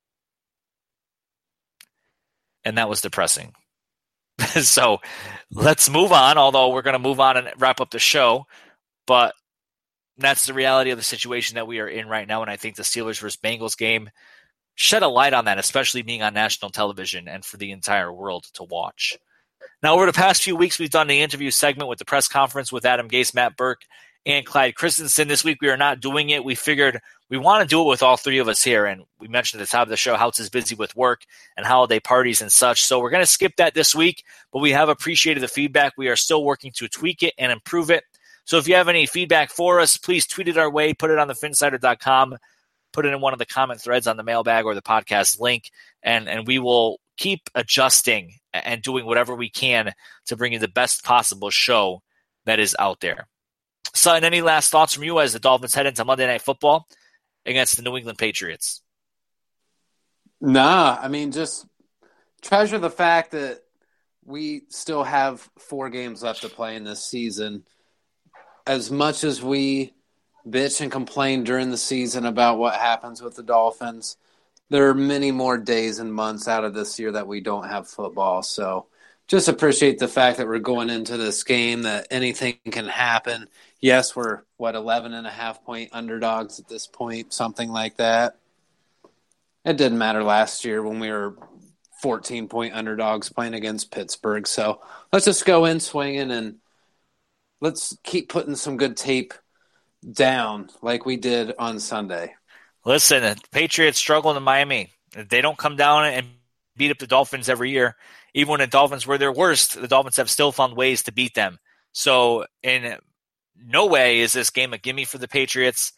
And that was depressing. So let's move on, although we're going to move on and wrap up the show. But that's the reality of the situation that we are in right now. And I think the Steelers versus Bengals game shed a light on that, especially being on national television and for the entire world to watch. Now, over the past few weeks, we've done the interview segment with the press conference with Adam Gase, Matt Burke, and Clyde Christensen. This week, we are not doing it. We figured we want to do it with all three of us here. And we mentioned at the top of the show, Houts is busy with work and holiday parties and such. So we're going to skip that this week, but we have appreciated the feedback. We are still working to tweak it and improve it. So if you have any feedback for us, please tweet it our way, put it on thefinsider.com, put it in one of the comment threads on the mailbag or the podcast link, and we will keep adjusting and doing whatever we can to bring you the best possible show that is out there. Sutton, any last thoughts from you as the Dolphins head into Monday Night Football against the New England Patriots? Nah, I mean, just treasure the fact that we still have 4 games left to play in this season. As much as we bitch and complain during the season about what happens with the Dolphins, there are many more days and months out of this year that we don't have football. So just appreciate the fact that we're going into this game, that anything can happen. Yes, we're, 11.5-point underdogs at this point, something like that. It didn't matter last year when we were 14-point underdogs playing against Pittsburgh. So let's just go in swinging and let's keep putting some good tape down like we did on Sunday. Listen, the Patriots struggle in Miami. They don't come down and beat up the Dolphins every year. Even when the Dolphins were their worst, the Dolphins have still found ways to beat them. So in no way is this game a gimme for the Patriots.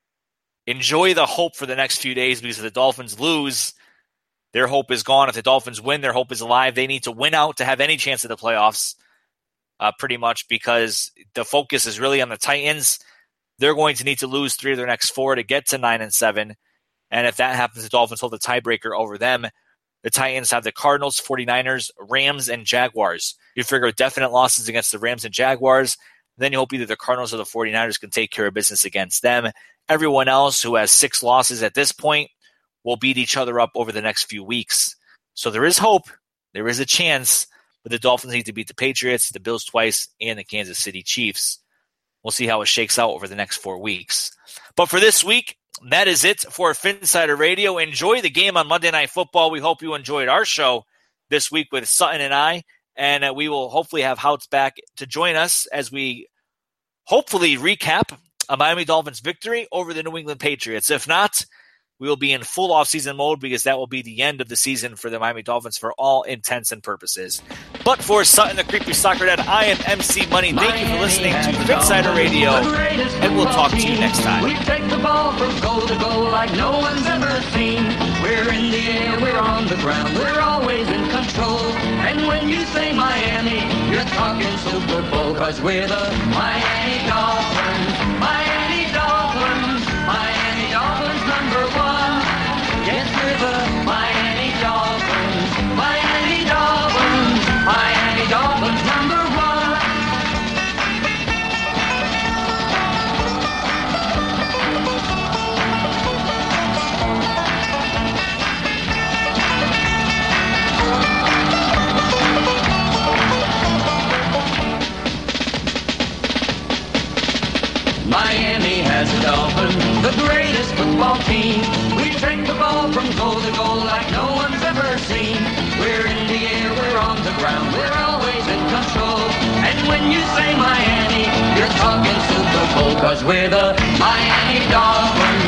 Enjoy the hope for the next few days, because if the Dolphins lose, their hope is gone. If the Dolphins win, their hope is alive. They need to win out to have any chance at the playoffs, pretty much, because the focus is really on the Titans. They're going to need to lose 3 of their next 4 to get to 9-7. And if that happens, the Dolphins hold the tiebreaker over them. The Titans have the Cardinals, 49ers, Rams, and Jaguars. You figure definite losses against the Rams and Jaguars. Then you hope either the Cardinals or the 49ers can take care of business against them. Everyone else who has 6 losses at this point will beat each other up over the next few weeks. So there is hope. There is a chance. But the Dolphins need to beat the Patriots, the Bills twice, and the Kansas City Chiefs. We'll see how it shakes out over the next 4 weeks. But for this week, that is it for Finsider Radio. Enjoy the game on Monday Night Football. We hope you enjoyed our show this week with Sutton and I. And we will hopefully have Houts back to join us as we hopefully recap a Miami Dolphins victory over the New England Patriots. If not, we will be in full offseason mode, because that will be the end of the season for the Miami Dolphins for all intents and purposes. But for Sutton, the Creepy Soccer Dad, I am MC Money. Thank you for listening to Phinsider Radio, and we'll talk to you next time. We take the ball from goal to goal like no one's ever seen. We're in the air, we're on the ground, we're always in control. And when you say Miami, you're talking Super Bowl, 'cause we're the Miami Dolphins. Miami Dolphins, Miami Dolphins #1. Yes, we're the Miami Dolphins. Miami Dolphins, Miami Dolphins #1. Miami has a Dolphin, the greatest football team. We take the ball from goal to goal like no one's ever seen. We're in the air, we're on the ground, we're always in control. And when you say Miami, you're talking Super Bowl, 'cause we're the Miami Dolphins.